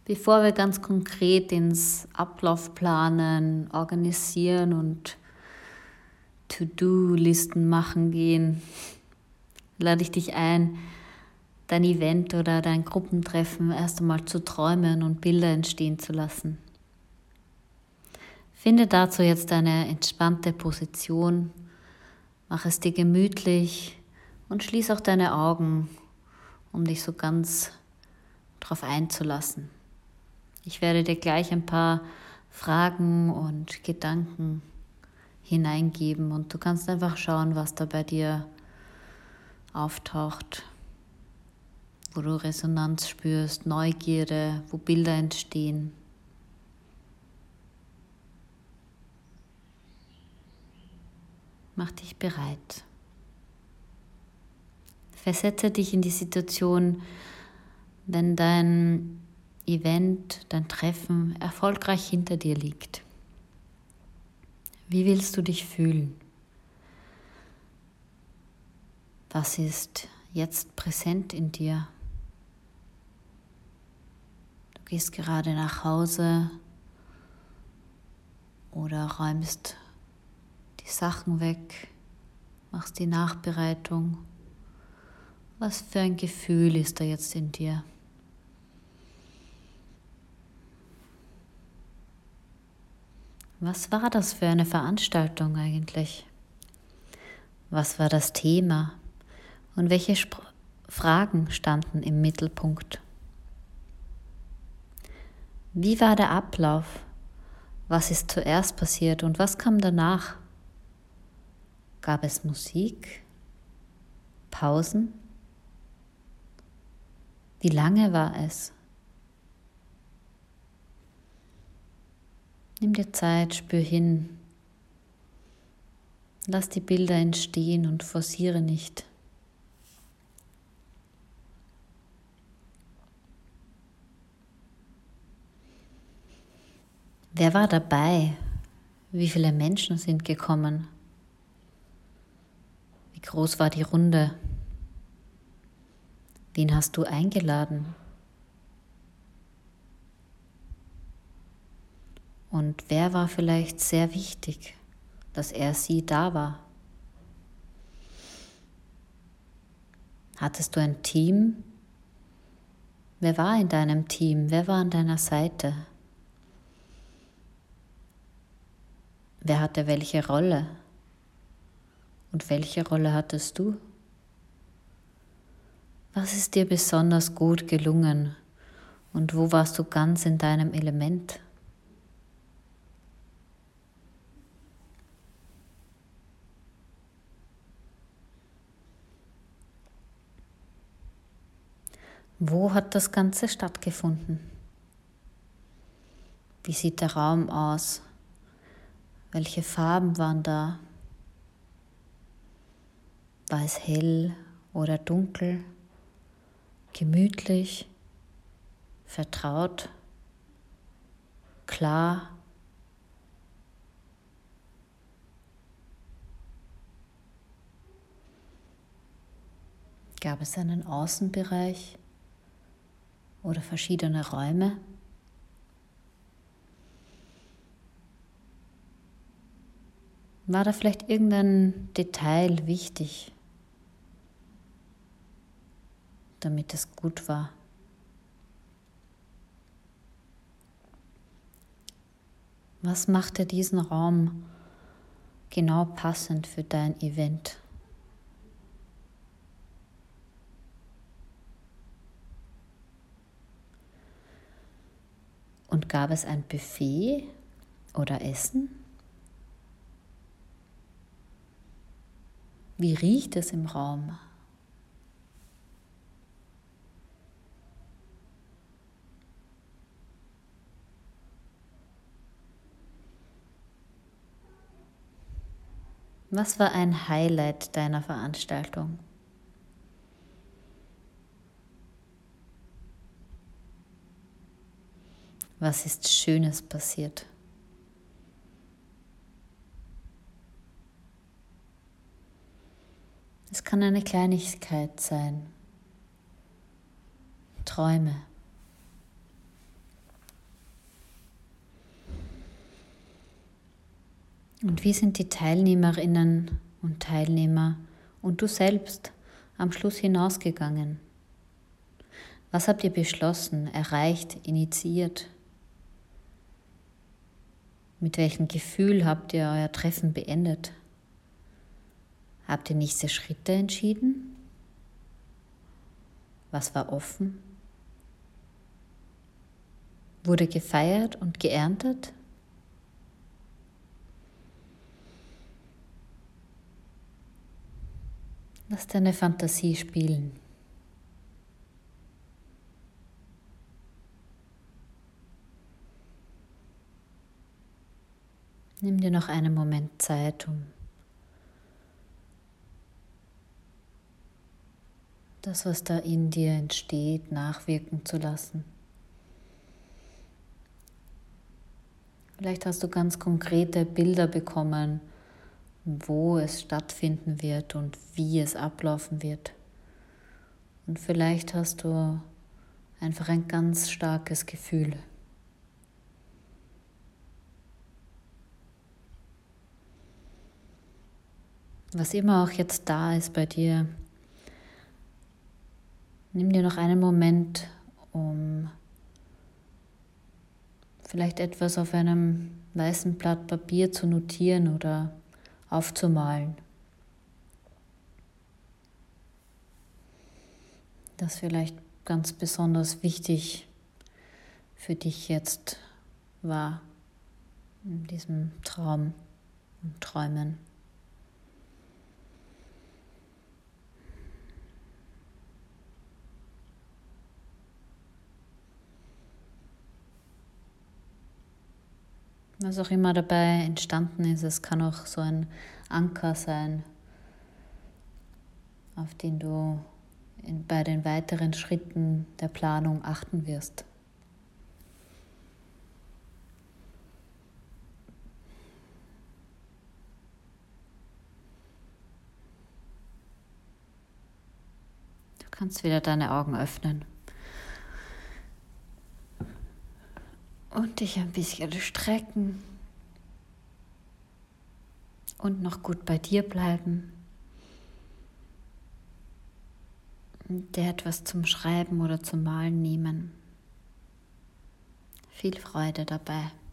Bevor wir ganz konkret ins Ablaufplanen, Organisieren und To-Do-Listen machen gehen, lade ich dich ein, dein Event oder dein Gruppentreffen erst einmal zu träumen und Bilder entstehen zu lassen. Finde dazu jetzt eine entspannte Position, mach es dir gemütlich und schließ auch deine Augen, um dich so ganz drauf einzulassen. Ich werde dir gleich ein paar Fragen und Gedanken hineingeben und du kannst einfach schauen, was da bei dir auftaucht, wo du Resonanz spürst, Neugierde, wo Bilder entstehen. Mach dich bereit. Versetze dich in die Situation, wenn dein Event, dein Treffen erfolgreich hinter dir liegt. Wie willst du dich fühlen? Was ist jetzt präsent in dir? Du gehst gerade nach Hause oder räumst die Sachen weg, machst die Nachbereitung. Was für ein Gefühl ist da jetzt in dir? Was war das für eine Veranstaltung eigentlich? Was war das Thema? Und welche Fragen standen im Mittelpunkt? Wie war der Ablauf? Was ist zuerst passiert und was kam danach? Gab es Musik? Pausen? Wie lange war es? Nimm dir Zeit, spür hin. Lass die Bilder entstehen und forciere nicht. Wer war dabei? Wie viele Menschen sind gekommen? Wie groß war die Runde? Wen hast du eingeladen? Und wer war vielleicht sehr wichtig, dass sie da war? Hattest du ein Team? Wer war in deinem Team? Wer war an deiner Seite? Wer hatte welche Rolle? Und welche Rolle hattest du? Was ist dir besonders gut gelungen? Und wo warst du ganz in deinem Element? Wo hat das Ganze stattgefunden? Wie sieht der Raum aus? Welche Farben waren da? War es hell oder dunkel? Gemütlich? Vertraut? Klar? Gab es einen Außenbereich oder verschiedene Räume? War da vielleicht irgendein Detail wichtig, damit es gut war? Was machte diesen Raum genau passend für dein Event? Und gab es ein Buffet oder Essen? Wie riecht es im Raum? Was war ein Highlight deiner Veranstaltung? Was ist Schönes passiert? Es kann eine Kleinigkeit sein. Träume. Und wie sind die Teilnehmerinnen und Teilnehmer und du selbst am Schluss hinausgegangen? Was habt ihr beschlossen, erreicht, initiiert? Mit welchem Gefühl habt ihr euer Treffen beendet? Habt ihr nächste Schritte entschieden? Was war offen? Wurde gefeiert und geerntet? Lass deine Fantasie spielen. Nimm dir noch einen Moment Zeit, um das, was da in dir entsteht, nachwirken zu lassen. Vielleicht hast du ganz konkrete Bilder bekommen, wo es stattfinden wird und wie es ablaufen wird. Und vielleicht hast du einfach ein ganz starkes Gefühl. Was immer auch jetzt da ist bei dir, nimm dir noch einen Moment, um vielleicht etwas auf einem weißen Blatt Papier zu notieren oder aufzumalen. Das vielleicht ganz besonders wichtig für dich jetzt war in diesem Traum und Träumen. Was auch immer dabei entstanden ist, es kann auch so ein Anker sein, auf den du bei den weiteren Schritten der Planung achten wirst. Du kannst wieder deine Augen öffnen und dich ein bisschen strecken und noch gut bei dir bleiben. Und dir etwas zum Schreiben oder zum Malen nehmen. Viel Freude dabei.